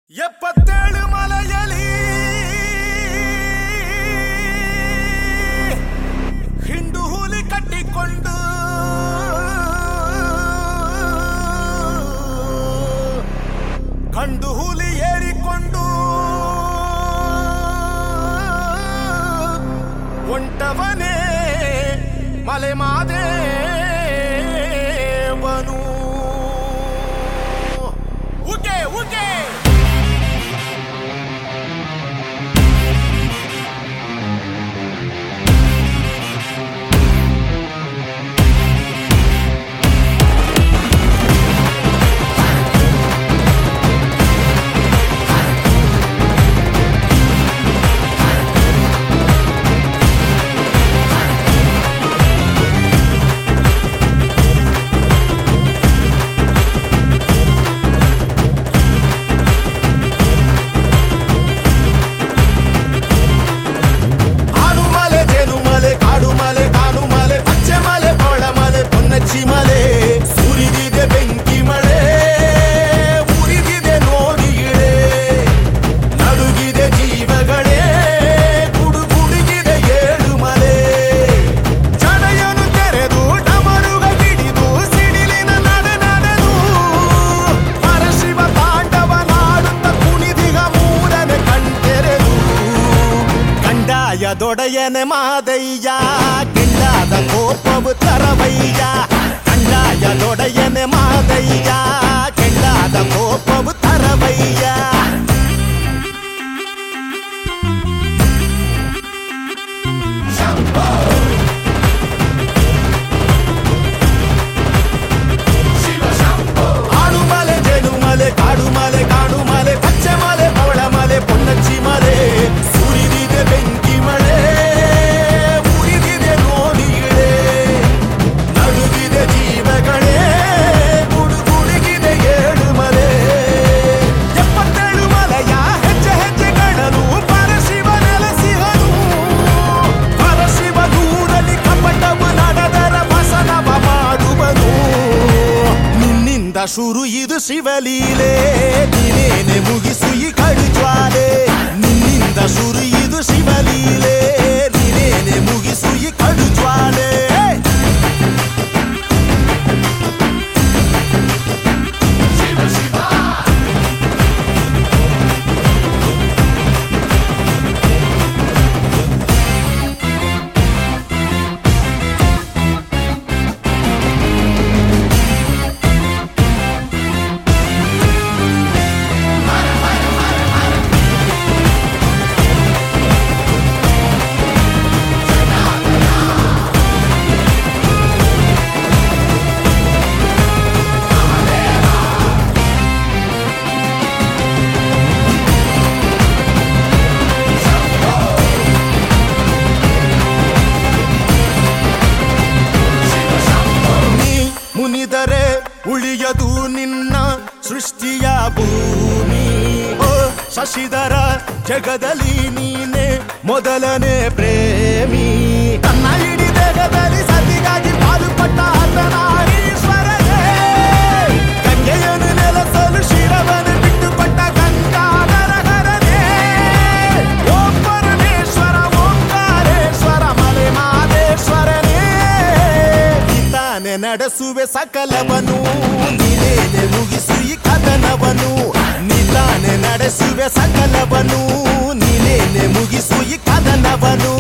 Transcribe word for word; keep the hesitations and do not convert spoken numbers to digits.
ಎಪ್ಪತ್ತೇಳು ಮಲೆಯಲಿ ಹಿಂಡು ಹುಲಿ ಕಟ್ಟಿಕೊಂಡು ಕಂಡು ಹುಲಿ ಏರಿಕೊಂಡು ಒಂಟವನೇ ಮಲೆ ಮಾದೇವನು ಉಗೆ ಉಗೆ ಮಲೆ ಸುರಿದಿದೆ ಬೆಂಕಿ ಮಳೆ ಉರಿದಿದೆ ನೋಡಿಗಳೇ ನಡುಗಿದೆ ಜೀವಗಳೇ ಗುಡುಗುಡುಗಿದೆ ಏಳು ಮಲೆ ಜಡೆಯನ್ನು ತೆರೆದು ಡಮರುಗ ಹಿಡಿದು ಸಿಡಿಲಿನ ನಡೆ ನಡೆದು ಪರಶಿವ ತಾಂಡವನಾಡುತ್ತ ಕುಣಿದಿಗ ಮೂರನೆ ಕಣ್ತೆರೆದು ಕಂಡಾಯ ದೊಡೆಯನೆ ಮಾದಯ್ಯ ಕೆಂಡಾದ ಕೋಪವು ತರವಯ್ಯ ಕಂಡಾಯ ದೊಡೆಯನೆ ಮಾದಯ್ಯ ಕೆಂಡಾದ ಕೋಪವು ತರವಯ್ಯ ಆಡುಮಲೆ ಜೇನುಮಲೆ ಕಾಡುಮಲೆ ಕಾಡುಮಲೆ ಪಚ್ಚೆ ಮಲೆ ಪವಳಮಲೆ ಪೊನ್ನಚ್ಚಿ ಮಲೆ ಸುರಿದಿದೆ ಬೆಂಕಿ ಮಳೆ ಉರಿದಿದೆ ನೋಡಿಗಳೇ ನಡುಗಿದೆ ಜೀವಗಳೇ ಗುಡುಗುಡುಗಿದೆ ಏಳು ಮಲೆ ಎಪ್ಪತ್ತೇಳು ಮಲೆಯ ಹೆಜ್ಜೆ ಹೆಜ್ಜೆಗಳನ್ನು ಪರಶಿವ ನೆಲೆಸಿಹನು ಪರಶಿವ ದೂರಲ್ಲಿ ಕಪಟವು ನಡೆದರ ವಸನವ ಮಾಡುವನು ನಿನ್ನಿಂದ ಶುರು ಇದು ಶಿವಲೀಲೆ ನೀನೇನೆ ಮುಗಿಸು ಈ ಕಡುಜ್ವಾಲೆ ನಿನ್ನಿಂದ ಶುರು ಇದು ಶಿವಲೀಲೆ ನೀನೇನೆ ಮುಗಿಸು ಈ ಕಡುಜ್ವಾಲೆ ಮುನಿದರೆ ಉಳಿಯದು ನಿನ್ನ ಸೃಷ್ಟಿಯ ಭೂಮಿ ಓ ಶಶಿಧರ ಜಗದಲ್ಲಿ ನೀನೆ ಮೊದಲನೇ ಪ್ರೇಮಿ ತನ್ನ ಇಡೀ ದೇಹದಲ್ಲಿ ಸತಿಗಾಗಿ ಪಾಲುಪಟ್ಟ ಅರ್ಧನಾರೀಶ್ವರನೇ ಗಂಗೆಯನ್ನು ನೆಲೆಸಲು ಶಿರವನ್ನು ಬಿಟ್ಟುಕೊಟ್ಟ ಗಂಗಾಧರನೇ ಓಂ ಪರಮೇಶ್ವರ ಓಂಕಾರೇಶ್ವರ ಮಲೆ ಮಾದೇಶ್ವರನೇ ತಾನೆ ನಡೆಸುವೆ ಸಕಲವನು ನೀನೇನೆ ಮುಗಿಸು ಈ ಕದನವನು ನೀತಾನೆ ನಡೆಸುವೆ ಸಕಲವನು ನೀನೇನೆ ಮುಗಿಸು ಈ ಕದನವನು